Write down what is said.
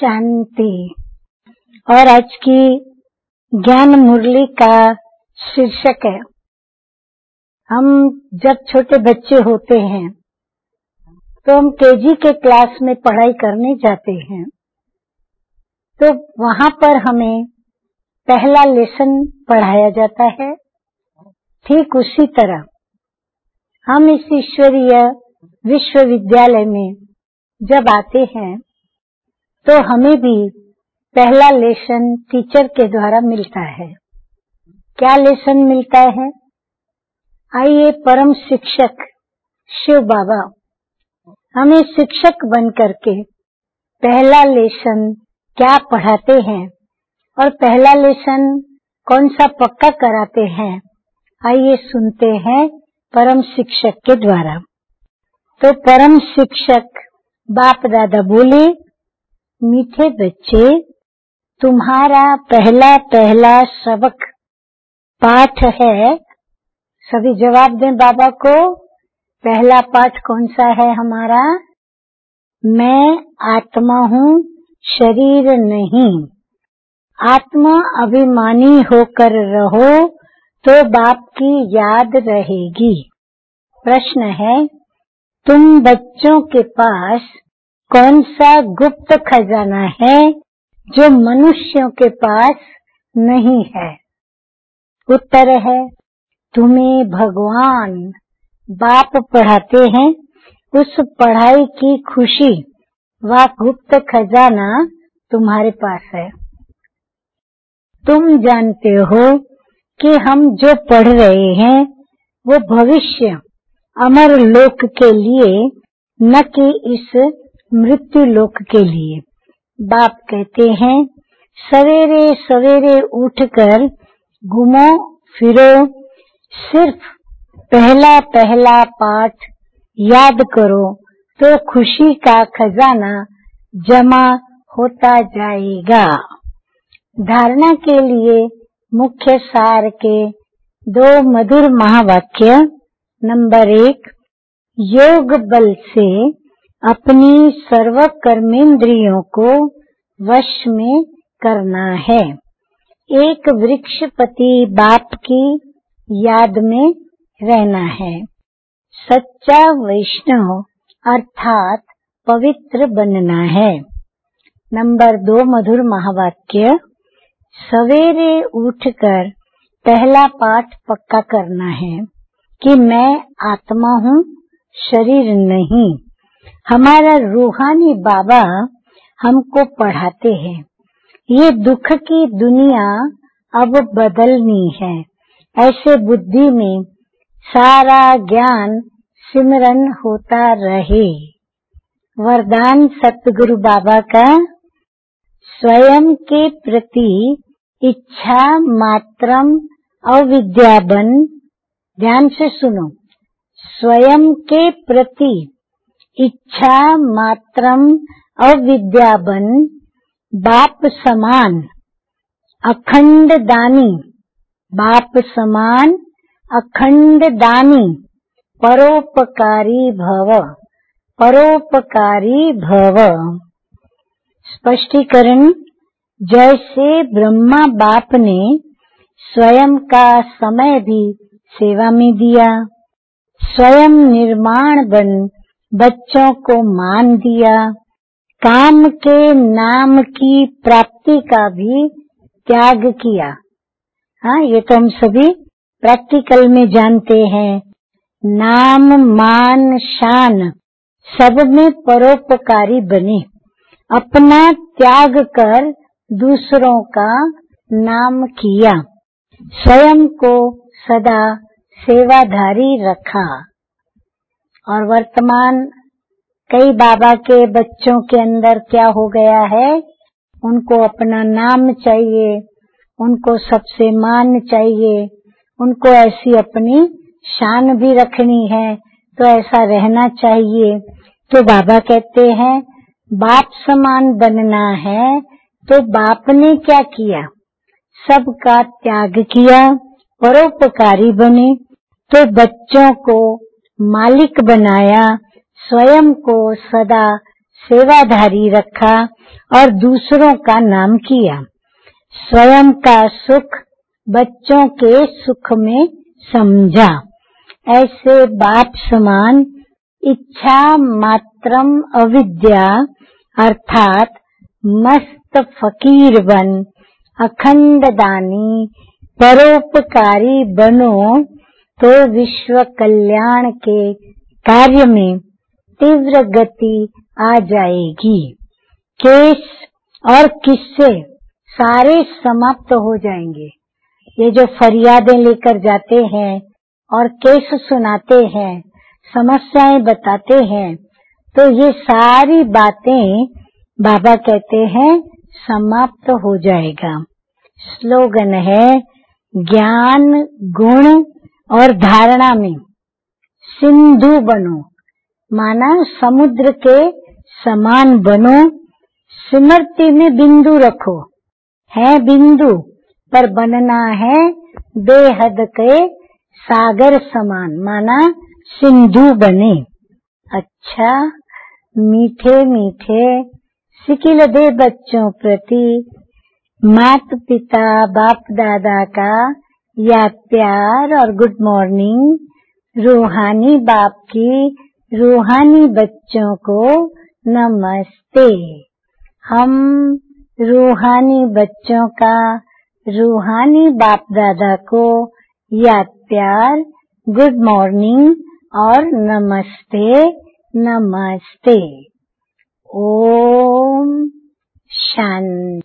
शांति। और आज की ज्ञान मुरली का शीर्षक है, हम जब छोटे बच्चे होते हैं तो हम केजी के क्लास में पढ़ाई करने जाते हैं, तो वहां पर हमें पहला लेसन पढ़ाया जाता है। ठीक उसी तरह हम इस ईश्वरीय विश्वविद्यालय में जब आते हैं तो हमें भी पहला लेसन टीचर के द्वारा मिलता है। क्या लेसन मिलता है? आइए, परम शिक्षक शिव बाबा हमें शिक्षक बन करके पहला लेसन क्या पढ़ाते हैं और पहला लेसन कौन सा पक्का कराते हैं, आइए सुनते हैं परम शिक्षक के द्वारा। तो परम शिक्षक बाप दादा बोले, मीठे बच्चे, तुम्हारा पहला सबक पाठ है। सभी जवाब दें बाबा को। पहला पाठ कौन सा है हमारा? मैं आत्मा हूँ, शरीर नहीं। आत्मा अभिमानी होकर रहो तो बाप की याद रहेगी। प्रश्न है, तुम बच्चों के पास कौन सा गुप्त खजाना है जो मनुष्यों के पास नहीं है? उत्तर है, तुम्हें भगवान बाप पढ़ाते हैं, उस पढ़ाई की खुशी व गुप्त खजाना तुम्हारे पास है। तुम जानते हो कि हम जो पढ़ रहे हैं वो भविष्य अमर लोक के लिए, न कि इस मृत्यु लोक के लिए। बाप कहते हैं, सवेरे सवेरे उठकर घूमो फिरो, सिर्फ पहला पाठ याद करो तो खुशी का खजाना जमा होता जाएगा। धारणा के लिए मुख्य सार के 2 मधुर महावाक्य। नंबर 1, योग बल से अपनी सर्व कर्मेंद्रियों को वश में करना है। एक वृक्षपति बाप की याद में रहना है। सच्चा वैष्णव अर्थात पवित्र बनना है। नंबर 2 मधुर महावाक्य, सवेरे उठकर पहला पाठ पक्का करना है कि मैं आत्मा हूँ, शरीर नहीं। हमारा रूहानी बाबा हमको पढ़ाते हैं, ये दुख की दुनिया अब बदलनी है। ऐसे बुद्धि में सारा ज्ञान सिमरन होता रहे। वरदान सतगुरु बाबा का, स्वयं के प्रति इच्छा मात्रम अविद्या बन। ध्यान से सुनो, स्वयं के प्रति इच्छा मात्रम अविद्या बन, बाप समान अखंड दानी। बाप समान अखंड दानी, परोपकारी भव। परोपकारी भव। स्पष्टीकरण, जैसे ब्रह्मा बाप ने स्वयं का समय भी सेवा में दिया, स्वयं निर्माण बन बच्चों को मान दिया, काम के नाम की प्राप्ति का भी त्याग किया। हाँ, ये तो हम सभी प्रैक्टिकल में जानते हैं। नाम मान शान सब में परोपकारी बने, अपना त्याग कर दूसरों का नाम किया, स्वयं को सदा सेवाधारी रखा। और वर्तमान कई बाबा के बच्चों के अंदर क्या हो गया है, उनको अपना नाम चाहिए, उनको सबसे मान चाहिए, उनको ऐसी अपनी शान भी रखनी है, तो ऐसा रहना चाहिए। तो बाबा कहते हैं, बाप समान बनना है, तो बाप ने क्या किया? सबका त्याग किया, परोपकारी बने, तो बच्चों को मालिक बनाया, स्वयं को सदा सेवाधारी रखा और दूसरों का नाम किया। स्वयं का सुख बच्चों के सुख में समझा। ऐसे बाप समान इच्छा मात्रम अविद्या अर्थात मस्त फकीर बन अखंड दानी परोपकारी बनो तो विश्व कल्याण के कार्य में तीव्र गति आ जाएगी। केस और किस्से सारे समाप्त हो जाएंगे। ये जो फरियादें लेकर जाते हैं और केस सुनाते हैं, समस्याएं बताते हैं, तो ये सारी बातें बाबा कहते हैं समाप्त हो जाएगा। स्लोगन है ज्ञान गुण और धारणा में सिंधु बनो, माना समुद्र के समान बनो। स्मृति में बिंदु रखो, है बिंदु पर बनना है बेहद के सागर समान, माना सिंधु बने। अच्छा, मीठे मीठे सिकिल दे बच्चों प्रति माता पिता बाप दादा का याद प्यार और गुड मॉर्निंग। रूहानी बाप की रूहानी बच्चों को नमस्ते। हम रूहानी बच्चों का रूहानी बाप दादा को याद प्यार, गुड मॉर्निंग और नमस्ते नमस्ते। ओम शांति।